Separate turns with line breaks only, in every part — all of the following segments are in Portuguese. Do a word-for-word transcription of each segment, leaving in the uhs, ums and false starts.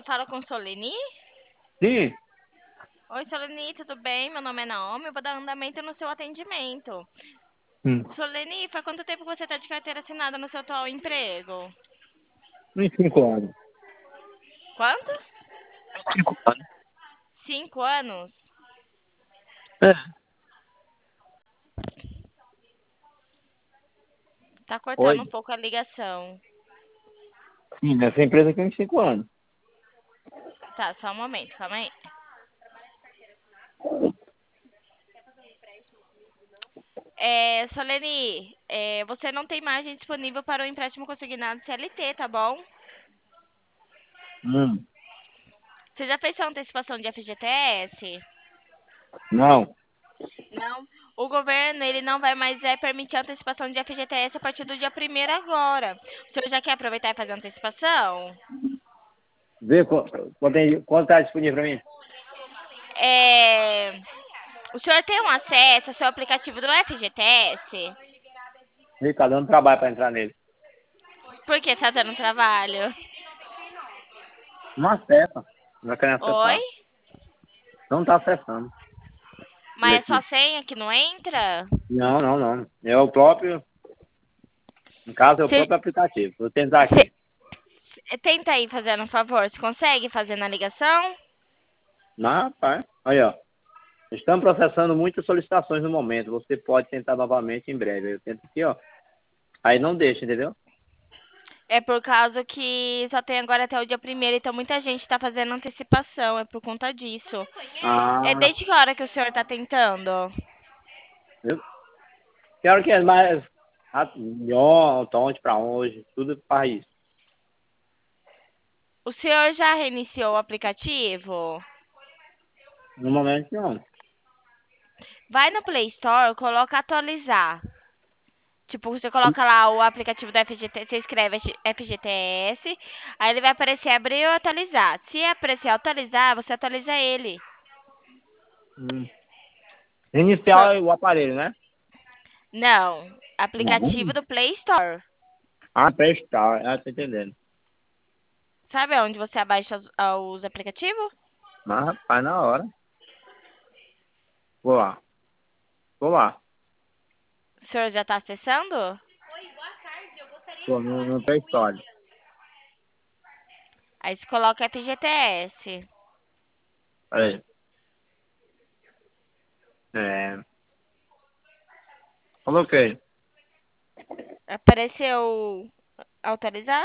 noite, falo com Soleni.
Sim.
Oi, Soleni, tudo bem? Meu nome é Naomi, eu vou dar andamento no seu atendimento.
Hum.
Soleni, faz quanto tempo você está de carteira assinada no seu atual emprego?
Em cinco anos.
Quanto?
Cinco anos.
Cinco anos?
É.
Tá cortando
Oi.
um pouco a ligação.
Sim, nessa empresa tem cinco anos.
Tá, só um momento, calma aí. É, Soleni, é, você não tem margem disponível para o empréstimo consignado C L T, tá bom?
Hum.
Você já fez sua antecipação de F G T S?
Não.
Não. O governo, ele não vai mais é, permitir a antecipação de F G T S a partir do dia primeiro agora. O senhor já quer aproveitar e fazer a antecipação?
Vê quanto, quanto tá disponível pra mim.
É... O senhor tem um acesso ao seu aplicativo do F G T S?
Vê, tá dando trabalho pra entrar nele.
Por que tá dando trabalho?
Não acessa. Não vai querer
Oi?
acessar. Não tá acessando. Vê
Mas é só
aqui.
senha que não entra?
Não, não, não. É o próprio. No caso, é o
Cê,
próprio aplicativo. Vou tentar
cê,
aqui.
tenta aí fazendo um favor. Você consegue fazer na ligação?
Não, rapaz. Aí, ó. Estamos processando muitas solicitações no momento. Você pode tentar novamente em breve. Eu tento aqui, ó. Aí não deixa, entendeu?
É por causa que só tem agora até o dia primeiro, então muita gente tá fazendo antecipação. É por conta disso. É
Ah,
desde que hora que o senhor tá tentando?
eu quero que é mais de ontem, ontem para hoje, tudo para isso.
O senhor já reiniciou o aplicativo?
No momento, não.
Vai no Play Store, coloca atualizar. Tipo, você coloca lá o aplicativo do F G T, você escreve F G T S, aí ele vai aparecer abrir ou atualizar. Se aparecer atualizar, você atualiza ele.
Hum.
So-
Iniciar o aparelho, né?
Não, aplicativo
Não.
do Play Store.
Ah, prestar. Ah, tô entendendo.
Sabe onde você abaixa os, ah, os aplicativos?
Mas, rapaz, na hora. Vou lá. Vou lá.
O senhor já está acessando?
Tô no, no Play Store.
Aí você coloca F G T S.
Peraí. É. Coloquei.
Apareceu autorizar?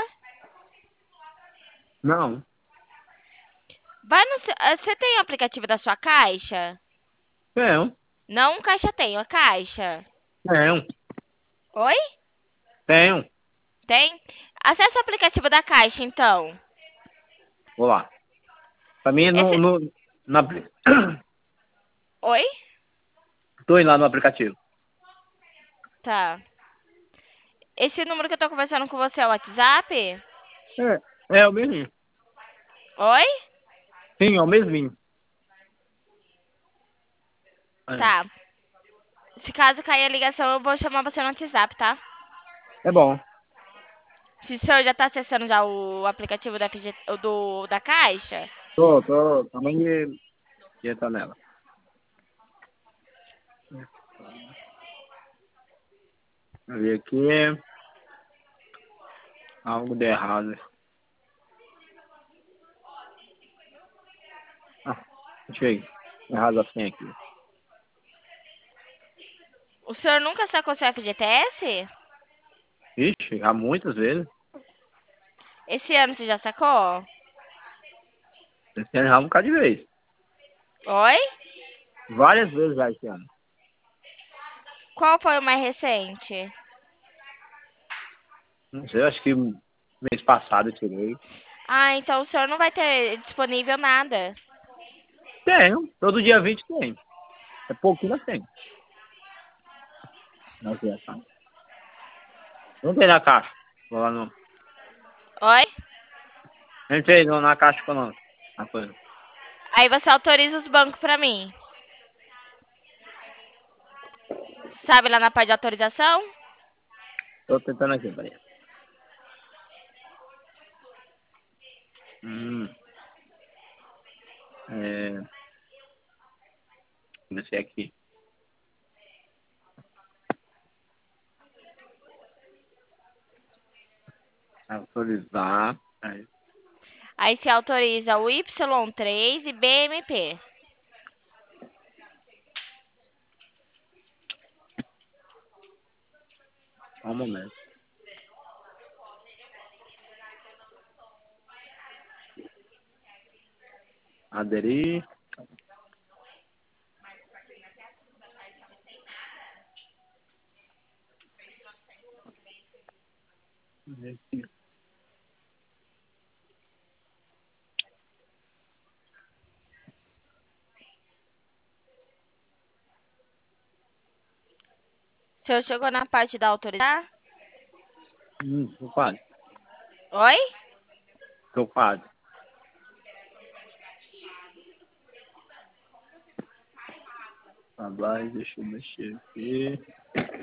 Não.
Vai no seu, ah, você tem o aplicativo da sua caixa?
Tenho.
Não caixa tem, a caixa.
Tenho.
Oi?
Tenho.
Tem? Acesse o aplicativo da caixa, então.
Vou lá. Pra mim, no,
Esse...
no, na, apli-
Oi?
tô indo lá no aplicativo.
Tá. Esse número que eu tô conversando com você é o WhatsApp?
É. É o mesmo.
Oi?
Sim, é o mesminho. É.
Tá. Se caso cair a ligação, eu vou chamar você no WhatsApp, tá?
É bom.
Se o senhor já tá acessando já o aplicativo da, F G... do... da caixa?
Tô, tô. Também de, de entrar nela. Vou ver aqui. Algo de errado. Ah, achei. Errado assim aqui.
O senhor nunca sacou seu F G T S?
Ixi, há muitas vezes.
Esse ano você já sacou?
Esse ano já um bocado de vez.
Oi?
Várias vezes já esse ano.
Qual foi o mais recente?
Não sei, acho que mês passado eu tirei.
Ah, então o senhor não vai ter disponível nada.
Tenho. Todo dia vinte tem. É pouquinho, mas tem. Não sei, tá? Não tem na caixa. Vou lá no...
Oi?
Entrei no- na caixa falando. A coisa.
Aí você autoriza os bancos pra mim. Sabe lá na parte de autorização?
Tô tentando aqui, peraí. Hum. É... Comecei aqui. Autorizar. Aí.
Aí você autoriza o Y três e B M P.
Só um momento. Aderir.
O senhor chegou na parte da autorizar?
Hum, tô quase.
Oi?
Tô quase. Abaixo, deixa eu mexer aqui.